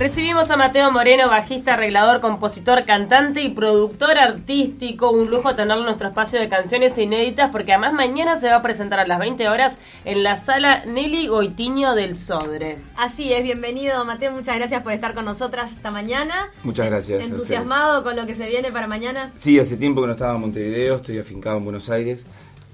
Recibimos a Mateo Moreno, bajista, arreglador, compositor, cantante y productor artístico. Un lujo tenerlo en nuestro espacio de canciones inéditas, porque además mañana se va a presentar a las 20 horas en la sala Nelly Goitiño del Sodre. Así es, bienvenido Mateo, muchas gracias por estar con nosotras esta mañana. Muchas gracias. ¿Entusiasmado con lo que se viene para mañana? Sí, hace tiempo que no estaba en Montevideo, estoy afincado en Buenos Aires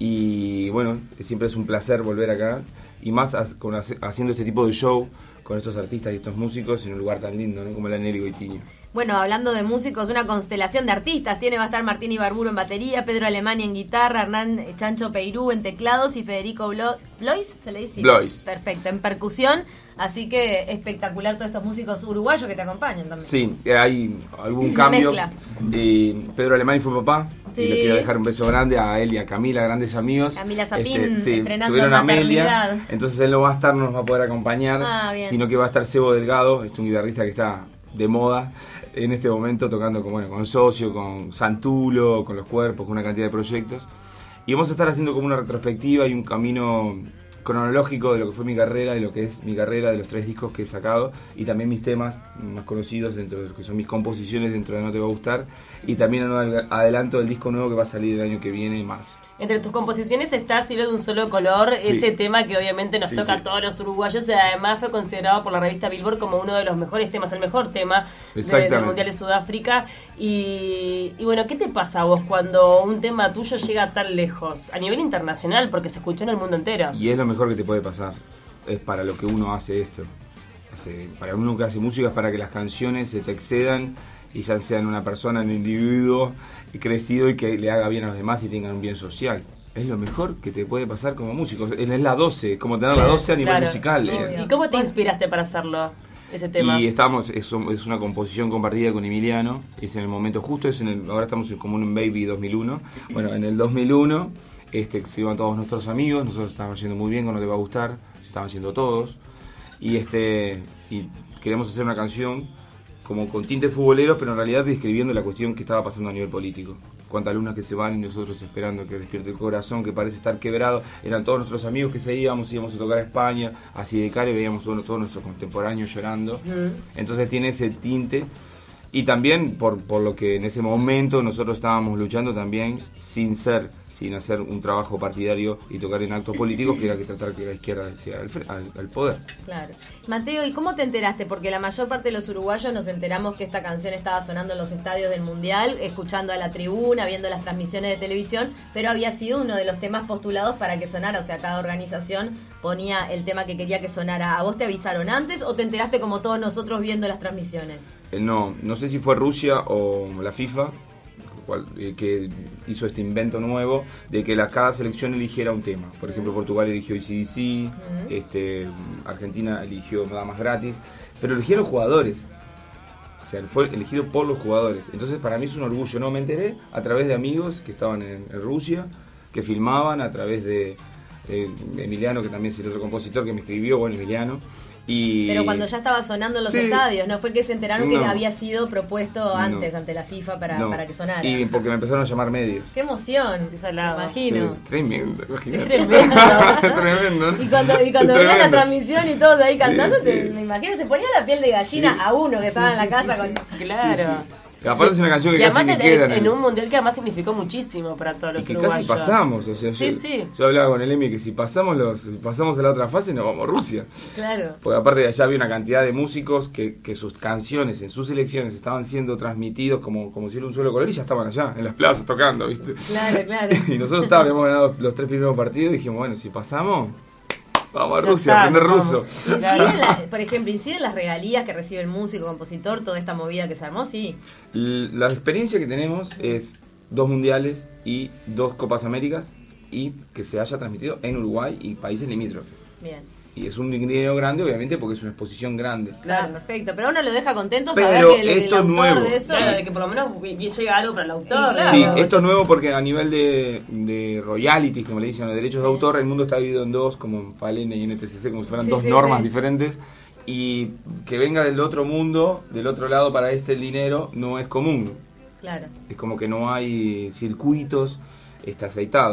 y bueno, siempre es un placer volver acá y más haciendo este tipo de show con estos artistas y estos músicos en un lugar tan lindo, ¿no? Como la Nelly Goitiño. Bueno, hablando de músicos, una constelación de artistas. Va a estar Martín Ibarburu en batería, Pedro Alemani en guitarra, Hernán Chancho Peirú en teclados y Federico Blois, ¿se le dice? Blois. Perfecto, en percusión. Así que espectacular todos estos músicos uruguayos que te acompañan también. Sí, hay algún cambio. Pedro Alemani fue papá. Sí. Y le quiero dejar un beso grande a él y a Camila, grandes amigos. Camila Zapín estrenando tuvieron a maternidad. Amelia, entonces él no va a estar, no nos va a poder acompañar, sino que va a estar Sebo Delgado, un guitarrista que está de moda en este momento, tocando con Socio, con Santulo, con Los Cuerpos, con una cantidad de proyectos. Y vamos a estar haciendo como una retrospectiva y un camino cronológico de lo que fue mi carrera, de lo que es mi carrera, de los 3 discos que he sacado y también mis temas más conocidos dentro de lo que son mis composiciones dentro de No Te Va a Gustar, y también adelanto del disco nuevo que va a salir el año que viene en marzo. Entre tus composiciones está Cielo de un solo color, sí. Ese tema que obviamente nos toca a todos los uruguayos y además fue considerado por la revista Billboard como uno de los mejores temas, el mejor tema del Mundial de Sudáfrica. Y bueno, ¿qué te pasa a vos cuando un tema tuyo llega tan lejos? A nivel internacional, porque se escuchó en el mundo entero. Y es lo mejor que te puede pasar, es para lo que uno hace esto. Para uno que hace música es para que las canciones se te excedan y ya sean una persona, un individuo crecido y que le haga bien a los demás y tengan un bien social. Es lo mejor que te puede pasar como músico. Es la 12, como tener la 12 a nivel musical. ¿Y cómo te inspiraste para hacerlo, ese tema? Y es una composición compartida con Emiliano, es en el momento justo, ahora estamos como en un Baby 2001. Bueno, en el 2001 se iban todos nuestros amigos, nosotros estábamos yendo muy bien con No Te Va a Gustar, estaban yendo todos, y queremos hacer una canción como con tintes futboleros, pero en realidad describiendo la cuestión que estaba pasando a nivel político. Cuántas alumnas que se van y nosotros esperando que despierte el corazón, que parece estar quebrado. Eran todos nuestros amigos que íbamos a tocar a España, a Sidecar, y veíamos todos nuestros contemporáneos llorando. Entonces tiene ese tinte. Y también por lo que en ese momento nosotros estábamos luchando también sin hacer un trabajo partidario y tocar en actos políticos, que era que tratar que la izquierda llegara al poder. Claro. Mateo, ¿y cómo te enteraste? Porque la mayor parte de los uruguayos nos enteramos que esta canción estaba sonando en los estadios del Mundial, escuchando a la tribuna, viendo las transmisiones de televisión, pero había sido uno de los temas postulados para que sonara, o sea, cada organización ponía el tema que quería que sonara. ¿A vos te avisaron antes o te enteraste como todos nosotros viendo las transmisiones? No sé si fue Rusia o la FIFA, que hizo este invento nuevo de que cada selección eligiera un tema. Por ejemplo, Portugal eligió AC/DC, Argentina eligió Damas Gratis, pero eligieron jugadores. O sea, fue elegido por los jugadores. Entonces para mí es un orgullo. Me enteré a través de amigos que estaban en Rusia, que filmaban, a través de Emiliano, que también es el otro compositor que me escribió, Emiliano. Pero cuando ya estaba sonando en los estadios, ¿no fue que se enteraron que había sido propuesto antes ante la FIFA para que sonara? Y porque me empezaron a llamar medios. ¡Qué emoción! Me imagino. Sí, tremendo. Tremendo. Y cuando veían la transmisión y todos ahí cantando, me imagino se ponía la piel de gallina a uno que estaba en la casa con... Claro. Aparte es una canción que casi me queda en un mundial que además significó muchísimo para todos los uruguayos. Casi pasamos, o sea, yo hablaba con el Emi que si pasamos a la otra fase nos vamos a Rusia. Claro. Porque aparte de allá había una cantidad de músicos que sus canciones en sus selecciones estaban siendo transmitidos como si era un solo color y ya estaban allá en las plazas tocando, ¿viste? Claro. Y nosotros habíamos ganado los 3 primeros partidos y dijimos, bueno, si pasamos, vamos a Rusia, a aprender ruso. Por ejemplo, ¿inciden las regalías que recibe el músico, compositor, toda esta movida que se armó? Sí. La experiencia que tenemos es 2 mundiales y 2 Copas Américas y que se haya transmitido en Uruguay y países limítrofes. Bien. Y es un dinero grande, obviamente, porque es una exposición grande. Claro, perfecto. Pero a uno lo deja contento saber que el autor nuevo de eso... Claro, de que por lo menos llega algo para el autor. Sí, esto es nuevo porque a nivel de royalties, como le dicen, los derechos de autor, el mundo está dividido en 2, como en Falena y NTCC, como si fueran 2 normas diferentes. Y que venga del otro mundo, del otro lado, para el dinero, no es común. Claro. Es como que no hay circuitos aceitados.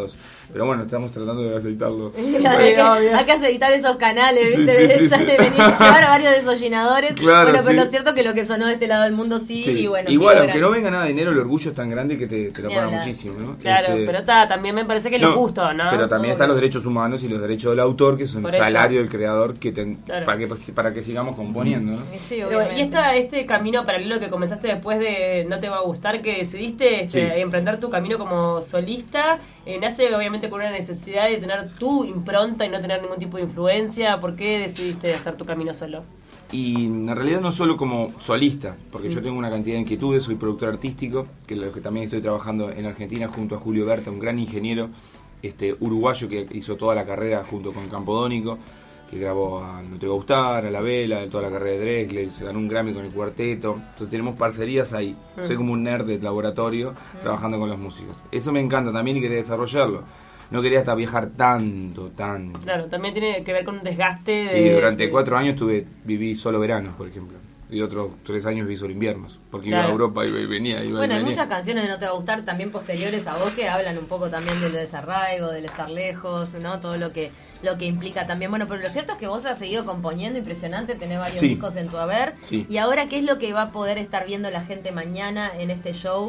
Pero bueno, estamos tratando de aceitarlo. Hay que aceitar esos canales, ¿viste? Sí. Llevar a varios desollinadores. Claro, bueno, pero lo cierto es que lo que sonó de este lado del mundo sí. Y bueno, igual, aunque no venga nada de dinero, el orgullo es tan grande que te lo paga muchísimo, ¿no? Claro, pero también me parece que les gusta, ¿no? Pero también están los derechos humanos y los derechos del autor, que son el salario del creador para que sigamos componiendo, ¿no? Sí, y este camino paralelo que comenzaste después de No te va a gustar, que decidiste emprender tu camino como solista, nace obviamente con una necesidad de tener tu impronta y no tener ningún tipo de influencia. ¿Por qué decidiste hacer tu camino solo? Y en realidad no solo como solista, porque yo tengo una cantidad de inquietudes, soy productor artístico, que también estoy trabajando en Argentina junto a Julio Berta, un gran ingeniero uruguayo que hizo toda la carrera junto con Campodónico, que grabó a No te va a gustar, a La Vela, de toda la carrera de Drexler, se ganó un Grammy con el cuarteto. Entonces tenemos parcerías ahí. Soy como un nerd de laboratorio trabajando con los músicos. Eso me encanta también y quería desarrollarlo. No quería hasta viajar tanto. Claro, también tiene que ver con un desgaste. Sí, durante 4 años viví solo veranos, por ejemplo. Y otros 3 años viví solo inviernos, porque iba a Europa y venía. Bueno, hay muchas canciones de No te va a gustar también posteriores a vos que hablan un poco también del desarraigo, del estar lejos, ¿no? Todo lo que implica también. Bueno, pero lo cierto es que vos has seguido componiendo, impresionante, tenés varios discos en tu haber. Sí. Y ahora, ¿qué es lo que va a poder estar viendo la gente mañana en este show?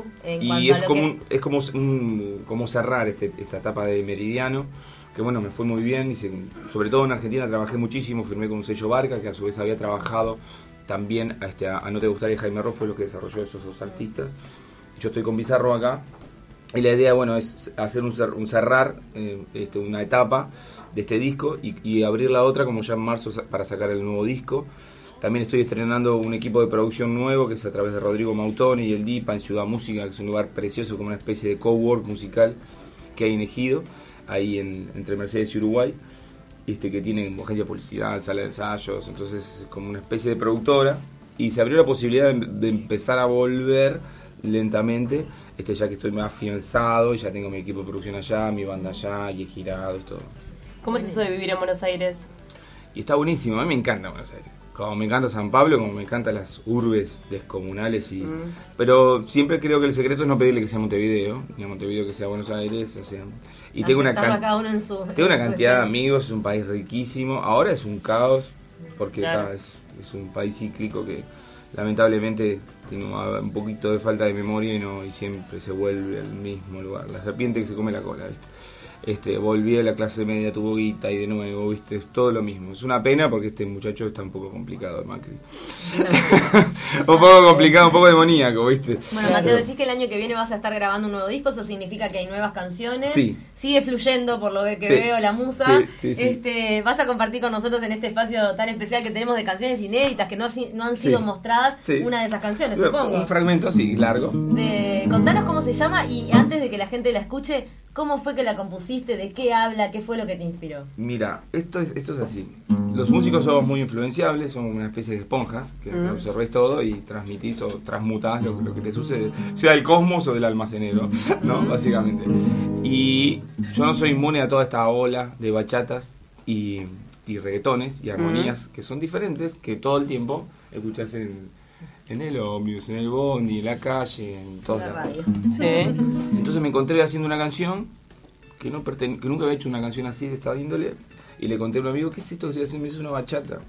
Es como cerrar esta etapa de Meridiano, que bueno, me fue muy bien. Sobre todo en Argentina trabajé muchísimo, firmé con un sello Barca, que a su vez había trabajado también a No te gustar, y Jaime Ross fue lo que desarrolló esos 2 artistas. Yo estoy con Bizarro acá y la idea, bueno, es hacer un cerrar una etapa de este disco y abrir la otra como ya en marzo para sacar el nuevo disco. También estoy estrenando un equipo de producción nuevo que es a través de Rodrigo Mautoni y el DIPA en Ciudad Música, que es un lugar precioso, como una especie de cowork musical que hay en Ejido, ahí entre Mercedes y Uruguay. Que tiene agencia de publicidad, sala de ensayos, entonces es como una especie de productora, y se abrió la posibilidad de empezar a volver lentamente, ya que estoy más afianzado y ya tengo mi equipo de producción allá, mi banda allá, y he girado y todo. ¿Cómo es eso de vivir en Buenos Aires? Y está buenísimo, a mí me encanta Buenos Aires. Como me encanta San Pablo, como me encantan las urbes descomunales. Pero siempre creo que el secreto es no pedirle que sea Montevideo, ni a Montevideo que sea Buenos Aires, o sea. Y tengo una cantidad de amigos, es un país riquísimo. Ahora es un caos, porque es un país cíclico que lamentablemente tiene un poquito de falta de memoria y siempre se vuelve al mismo lugar. La serpiente que se come la cola, ¿viste? Volví a la clase media, tuvo guita y de nuevo, ¿viste? Es todo lo mismo. Es una pena porque este muchacho está un poco complicado, Macri. Un poco complicado, un poco demoníaco, ¿viste? Bueno, Mateo, decís que el año que viene vas a estar grabando un nuevo disco, eso significa que hay nuevas canciones. Sí. Sigue fluyendo, por lo que veo, la musa. Sí. Vas a compartir con nosotros en este espacio tan especial que tenemos de canciones inéditas que no han sido mostradas. Una de esas canciones, supongo. Un fragmento así, largo. Contanos cómo se llama y antes de que la gente la escuche, ¿cómo fue que la compusiste? ¿De qué habla? ¿Qué fue lo que te inspiró? Mira, esto es así. Los músicos somos muy influenciables, somos una especie de esponjas que absorbés todo y transmitís o transmutás lo que te sucede, sea del cosmos o del almacenero, ¿no? Básicamente. Y yo no soy inmune a toda esta ola de bachatas y reggaetones y armonías que son diferentes, que todo el tiempo escuchás en el ómnibus, en el bondi, en la calle, en toda la radio. Sí. Entonces me encontré haciendo una canción que nunca había hecho una canción así de esta índole, y le conté a un amigo, ¿qué es esto que estoy haciendo? Me hice una bachata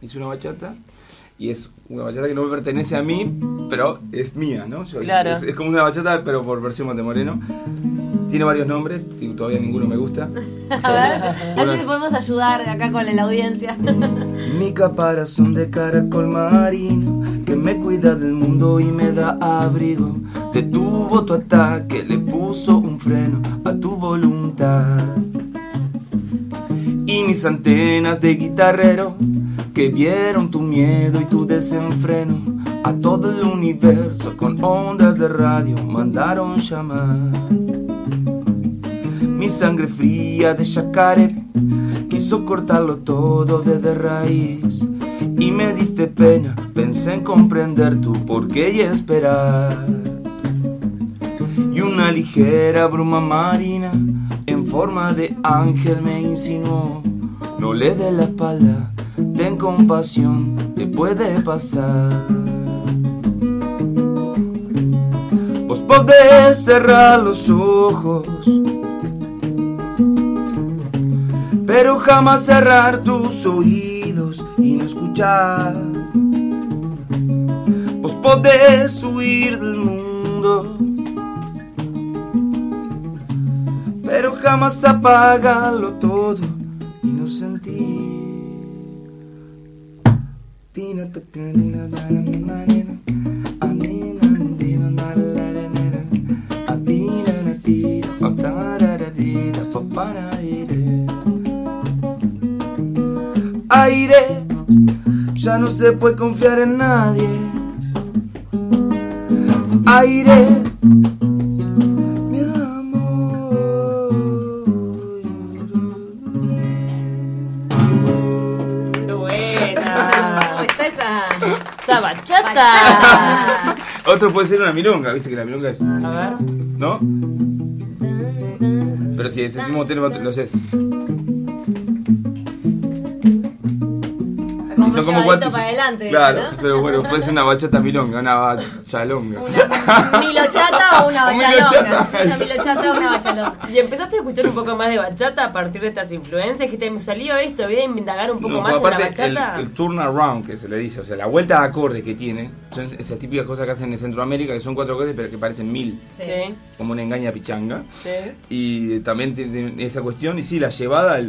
y es una bachata que no me pertenece a mí, pero es mía, ¿no? Claro. Es como una bachata, pero por versión Montemoreno. Tiene varios nombres, todavía ninguno me gusta. A ver, así que podemos ayudar acá con la audiencia. Mi caparazón de caracol marino, que me cuida del mundo y me da abrigo, detuvo tu ataque, le puso un freno a tu voluntad. Y mis antenas de guitarrero, que vieron tu miedo y tu desenfreno, a todo el universo con ondas de radio mandaron llamar. Mi sangre fría de yacaré quiso cortarlo todo desde raíz, y me diste pena, pensé en comprender tu porqué y esperar. Y una ligera bruma marina en forma de ángel me insinuó, no le des la espalda, ten compasión, te puede pasar. Vos podés cerrar los ojos, pero jamás cerrar tus oídos y no escuchar. Vos podés huir del mundo, pero jamás apagarlo todo y no sentir. Aire, ya no se puede confiar en nadie. Aire, mi amor. ¡Qué buena! Está esa bachata. Otro puede ser una milonga, viste que la milonga es... A ver. ¿No? Pero si ese mismo tema lo sé. como son como cuatro para adelante. Claro, ¿no? pero bueno, puede ser una bachata milonga, una bachalonga. Una milochata o una bachalonga. milochata. Una milochata o una bachalonga. ¿Y empezaste a escuchar un poco más de bachata a partir de estas influencias? ¿Que te salió esto? ¿Voy a indagar un poco más en la bachata? El turn around, que se le dice, o sea, la vuelta de acordes que tiene, son esas típicas cosas que hacen en Centroamérica, que son 4 acordes pero que parecen 1000. Sí. Como una engaña pichanga. Sí. Y también tiene esa cuestión, y sí, la llevada,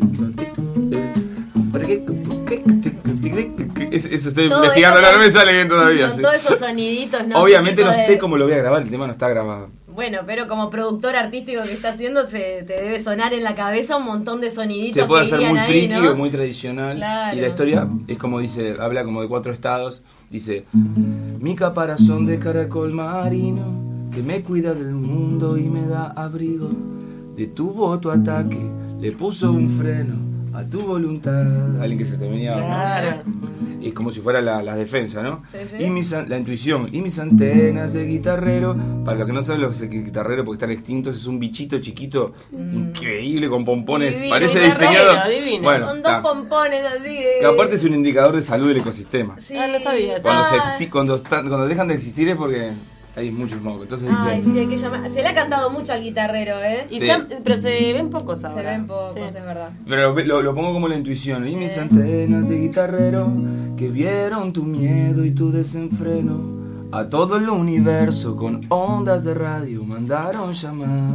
eso estoy Todo investigando, eso no me sale bien todavía. Con Sí. todos esos soniditos, ¿no? Obviamente no Típicos sé de- cómo lo voy a grabar, el tema no está grabado. Bueno, pero como productor artístico que está haciendo, te debe sonar en la cabeza un montón de soniditos Se puede que hacer irían muy ahí, friki ¿no? o muy tradicional. Claro. Y la historia es como dice, habla como de 4 estados. Dice, mi caparazón de caracol marino, que me cuida del mundo y me da abrigo, detuvo tu ataque, le puso un freno a tu voluntad. Alguien que se te venía... Claro. Es como si fuera la defensa, ¿no? Sí, sí. Y la intuición y mis antenas de guitarrero. Para los que no saben lo que es el guitarrero porque están extintos, es un bichito chiquito increíble con pompones. Divino, Parece guitarrero, diseñado. divino. Bueno, Con dos está. pompones así de... Que aparte es un indicador de salud del ecosistema. Sí. Ah, no sabía eso. Cuando dejan de existir es porque hay muchos mocos. Entonces Ay, dice, sí, hay que llamar. Se le ha cantado mucho al guitarrero, ¿eh? Y Sí. pero se ven pocos ahora. Se ven pocos, Sí. es verdad. pero lo pongo como la intuición. Y mis antenas de guitarrero que vieron tu miedo y tu desenfreno. A todo el universo con ondas de radio mandaron llamar.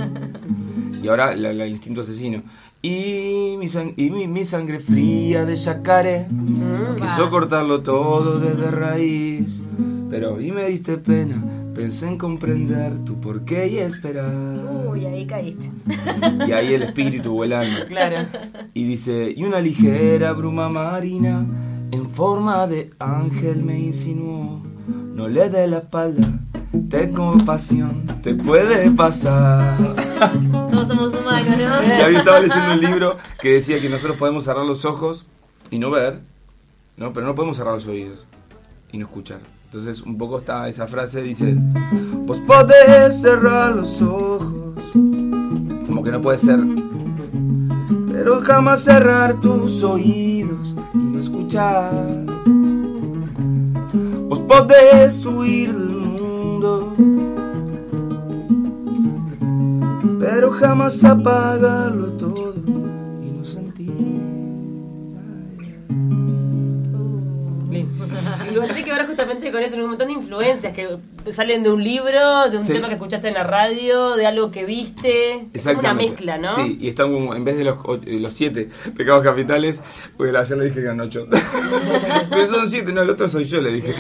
Y ahora el instinto asesino. Y mi sangre fría de yacaré quiso va. cortarlo todo desde raíz. Pero y me diste pena, pensé en comprender tu porqué y esperar. Uy, ahí caíste. Y ahí el espíritu o el alma. Claro. Y dice, y una ligera bruma marina en forma de ángel me insinuó. No le dé la espalda, ten compasión, te puede pasar. Todos somos humanos, ¿no? Y había estaba leyendo un libro que decía que nosotros podemos cerrar los ojos y no ver, ¿no? Pero no podemos cerrar los oídos y no escuchar. Entonces un poco está esa frase, dice, vos podés cerrar los ojos, como que no puede ser, pero jamás cerrar tus oídos y no escuchar. Vos podés huir del mundo, pero jamás apagarlo todo y no sentir. Lindo. Y bueno, tiene que ver justamente con eso, un montón de influencias que salen de un libro, de un Sí. tema que escuchaste en la radio, de algo que viste. Es como una Exactamente. mezcla, ¿no? Sí, y están como, en vez de los 7 pecados capitales, pues ayer le dije que eran 8. Pero son 7, no, el otro soy yo, le dije.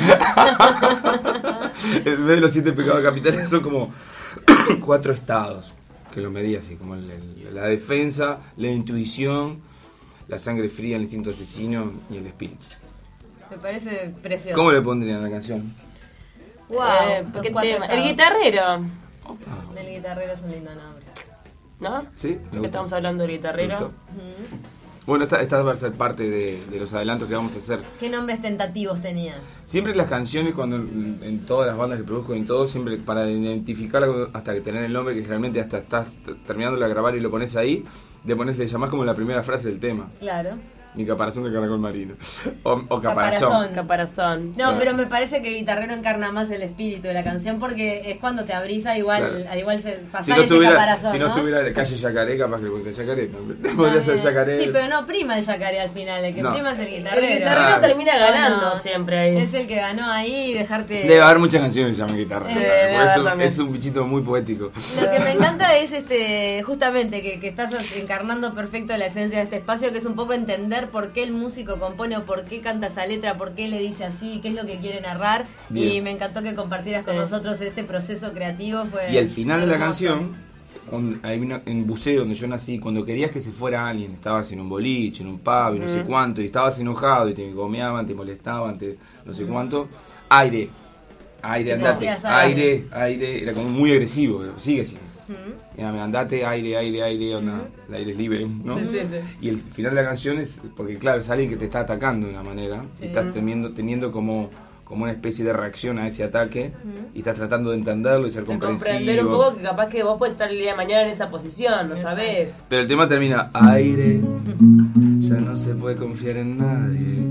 En vez de los 7 pecados capitales son como 4 estados, que lo medí así, como la defensa, la intuición, la sangre fría, el instinto asesino y el espíritu. Me parece precioso. ¿Cómo le pondrían a la canción? Wow, ¿qué los 4 tema? El estados. guitarrero, El guitarrero es un lindo nombre. ¿no? ¿Sí? Me Ya gusta. estamos hablando del Me guitarrero. gustó. Bueno, esta va a ser parte de los adelantos que vamos a hacer. ¿Qué nombres tentativos tenías? Siempre las canciones, cuando en todas las bandas que produzco, en todo, siempre para identificarla hasta que tener el nombre, que generalmente hasta estás terminando de grabar y lo pones ahí, le llamás como la primera frase del tema. Claro. Ni caparazón de caracol marino. O caparazón. No, claro. Pero me parece que Guitarrero encarna más el espíritu de la canción porque es cuando te abrís igual se pasar ese caparazón. Si no estuviera de calle Yacaré, capaz que el Yacaré podría ser Yacaré. Sí, pero no prima el Yacaré al final, el que prima es el Guitarrero. El Guitarrero termina ganando siempre ahí. Es el que ganó ahí y dejarte... Debe haber muchas canciones que se llaman Guitarrero. Es un bichito muy poético. Lo que me encanta es justamente que estás encarnando perfecto la esencia de este espacio, que es un poco entender por qué el músico compone o por qué canta esa letra, por qué le dice así, qué es lo que quiere narrar. Bien. Y me encantó que compartieras con nosotros este proceso creativo. Y al final de la canción, hay en Buceo, donde yo nací, cuando querías que se fuera alguien, estabas en un boliche, en un pub y no sé cuánto, y estabas enojado y te gomeaban, te molestaban, no sé cuánto, aire, andate, aire, era como muy agresivo, sigue así. Andate, aire, onda, el aire es libre, ¿no? Sí. Y el final de la canción es, porque claro, es alguien que te está atacando de una manera, y estás teniendo como una especie de reacción a ese ataque, y estás tratando de entenderlo y ser comprensivo. Comprender un poco que capaz que vos puedes estar el día de mañana en esa posición, no sabés. Pero el tema termina, aire, ya no se puede confiar en nadie.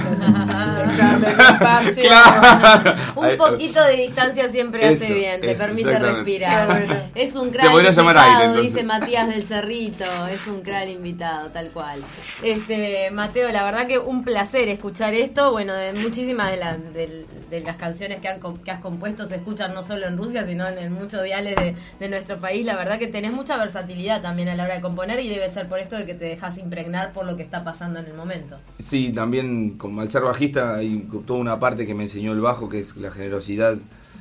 Claro. Un poquito de distancia siempre hace bien, te permite respirar. Es un crack invitado, aire, dice Matías del Cerrito, es un crack invitado, tal cual. Mateo, la verdad que un placer escuchar esto, bueno, de muchísimas de las canciones que has compuesto se escuchan no solo en Rusia, sino en muchos diales de nuestro país. La verdad que tenés mucha versatilidad también a la hora de componer, y debe ser por esto de que te dejas impregnar por lo que está pasando en el momento. Sí, también como al ser bajista hay toda una parte que me enseñó el bajo, que es la generosidad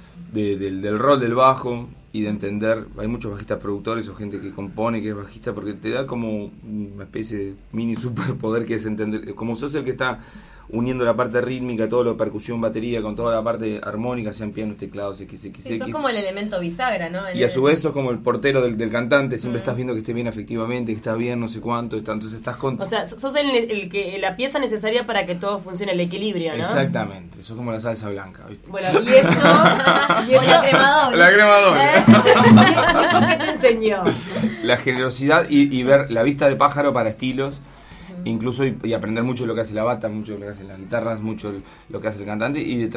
del rol del bajo y de entender. Hay muchos bajistas productores o gente que compone, que es bajista, porque te da como una especie de mini superpoder, que es entender, como sos el que está uniendo la parte rítmica, toda la percusión, batería, con toda la parte armónica, sean pianos, teclados, Sos como el elemento bisagra, ¿no? Y a su vez sos como el portero del cantante, siempre estás viendo que esté bien afectivamente, que está bien, no sé cuánto, entonces estás con... O sea, sos el que la pieza necesaria para que todo funcione, el equilibrio, ¿no? Exactamente, sos como la salsa blanca, ¿viste? Bueno, y eso... la crema doble. La crema doble. ¿Y eso qué te enseñó? La generosidad y ver la vista de pájaro para estilos, incluso y aprender mucho de lo que hace la bata, mucho de lo que hacen las guitarras, mucho de lo que hace el cantante, y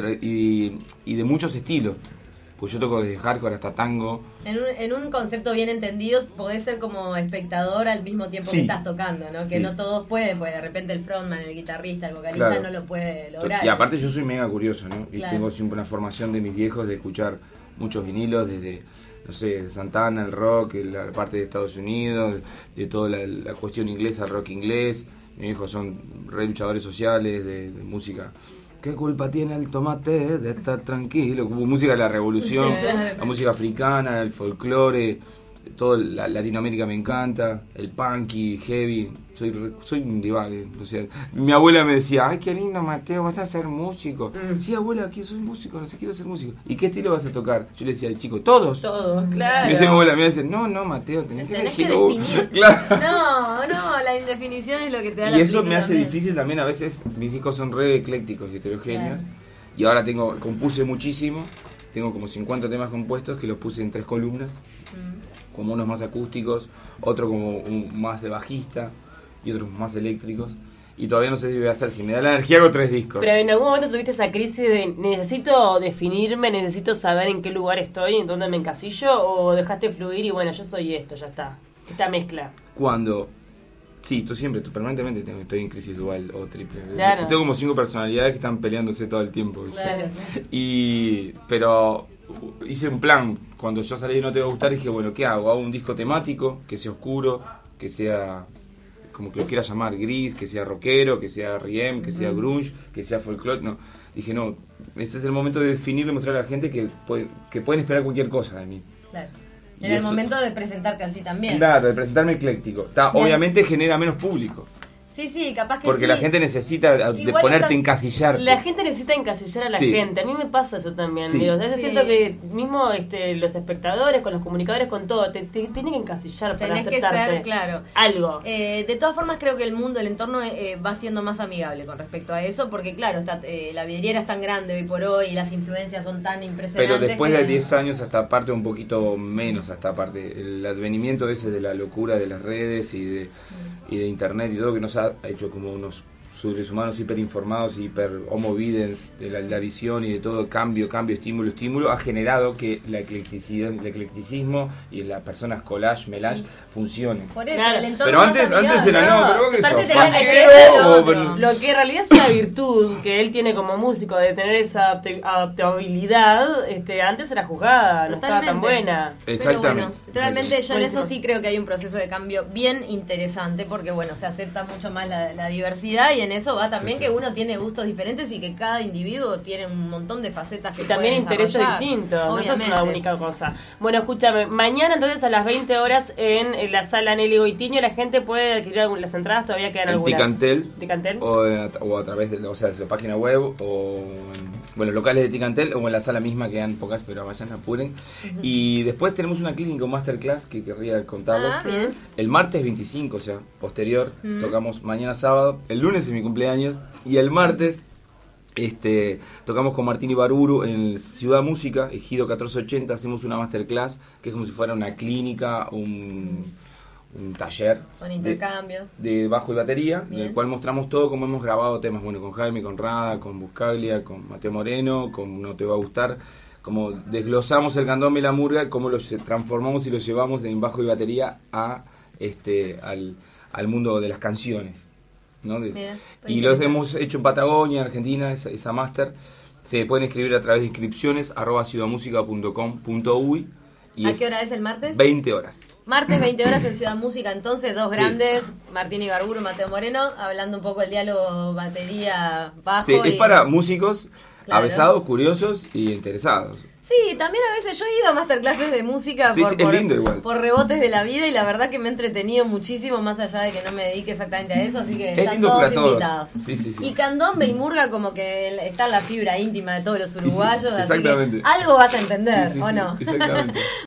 de muchos estilos. Pues yo toco desde hardcore hasta tango. En un concepto bien entendido, podés ser como espectador al mismo tiempo que estás tocando, ¿no? Que no todos pueden, pues de repente el frontman, el guitarrista, el vocalista no lo puede lograr. Y aparte yo soy mega curioso, ¿no? Y tengo siempre una formación de mis viejos de escuchar muchos vinilos, desde, no sé, Santana, el rock, la parte de Estados Unidos, de toda la cuestión inglesa, el rock inglés. Mis hijos son re luchadores sociales de música. ¿Qué culpa tiene el tomate de estar tranquilo? Como música de la revolución, la música africana, el folclore, toda Latinoamérica me encanta, el punky, heavy. Soy un divague. O sea, mi abuela me decía, ay, qué lindo, Mateo, vas a ser músico. Sí, abuela, aquí soy músico, no sé, quiero ser músico. ¿Y qué estilo vas a tocar? Yo le decía al chico, todos, claro. Y mi abuela me dice, no, Mateo, tenés que definir. Claro. No, la indefinición es lo que te da la Y eso me hace también. difícil también a veces. Mis discos son re eclécticos y heterogéneos. Y ahora compuse muchísimo. Tengo como 50 temas compuestos que los puse en 3 columnas. Como unos más acústicos, otro como más de bajista y otros más eléctricos, y todavía no sé si voy a hacer, si me da la energía hago 3 discos. Pero en algún momento tuviste esa crisis de necesito definirme, necesito saber en qué lugar estoy, en dónde me encasillo, o dejaste fluir y bueno, yo soy esto, ya está, esta mezcla. Sí, permanentemente estoy en crisis dual o triple. Claro. Tengo como 5 personalidades que están peleándose todo el tiempo, ¿viste? Claro. Pero hice un plan. Cuando yo salí de No Te Va a Gustar, dije, bueno, ¿qué hago? Hago un disco temático, que sea oscuro, que sea, como que lo quiera llamar, gris, que sea rockero, que sea riem, que sea grunge, que sea folclore. No, dije, no, este es el momento de definirlo y mostrar a la gente que pueden esperar cualquier cosa de mí. Claro. En el momento de presentarte así también. Claro, de presentarme ecléctico. Obviamente genera menos público. Sí, capaz que porque la gente necesita de ponerte encasillarte. La gente necesita encasillar a la gente. A mí me pasa eso también. Digo, siento que mismo los espectadores, con los comunicadores, con todo, te tienen que encasillar para aceptarte. Que ser, claro, algo. De todas formas, creo que el mundo, el entorno va siendo más amigable con respecto a eso, porque claro, la vidriera es tan grande hoy por hoy y las influencias son tan impresionantes. Pero después de 10 años hasta parte un poquito menos, hasta parte el advenimiento ese de la locura de las redes y y de internet y todo, que nos ha hecho como unos seres humanos hiperinformados, hiper homovidens de la visión y de todo, cambio, estímulo, ha generado que el eclecticismo y las personas collage, melage funcionen. Por eso, claro. el entorno Pero antes era no, pero que lo que en realidad es una virtud que él tiene como músico de tener esa adaptabilidad, antes era juzgada, no estaba tan buena. Exactamente. Bueno, realmente yo en eso sí creo que hay un proceso de cambio bien interesante, porque bueno, se acepta mucho más la diversidad, y en eso va también que uno tiene gustos diferentes y que cada individuo tiene un montón de facetas que y también intereses distintos, no eso es una única cosa. Bueno, escúchame, mañana entonces a las 20 horas en la sala Nelly Goitiño la gente puede adquirir las entradas, todavía quedan algunas. Ticantel. O a través de su página web, o en locales de Ticantel, o en la sala misma, quedan pocas, pero vayan, apuren. Y después tenemos una clínica, un masterclass que querría contarlos. El martes 25, o sea, posterior, tocamos mañana sábado, el lunes es mi cumpleaños, y el martes tocamos con Martín Ibarburu en Ciudad Música, Ejido 1480, hacemos una masterclass que es como si fuera una clínica, un taller con intercambio de bajo y batería. Bien. En el cual mostramos todo, como hemos grabado temas, con Jaime, con Rada, con Buscaglia, con Mateo Moreno, con No Te Va a Gustar, como desglosamos el candombe y la murga, cómo lo transformamos y lo llevamos de bajo y batería a al mundo de las canciones, ¿no? Y los hemos hecho en Patagonia, Argentina, esa máster. Se pueden inscribir a través de inscripciones @ciudadmusica.com.uy. ¿A qué hora es el martes? 20 horas. Martes 20 horas en Ciudad Música, entonces, dos grandes, Martín Ibarburu, Mateo Moreno, hablando un poco del diálogo batería bajo. Sí, es para músicos, avesados, curiosos y interesados. Sí, también a veces yo he ido a masterclasses de música por rebotes de la vida, y la verdad que me he entretenido muchísimo, más allá de que no me dedique exactamente a eso, así que están todos invitados. Sí. Y candombe y murga como que está en la fibra íntima de todos los uruguayos, así exactamente. que algo vas a entender, ¿o no? Exactamente.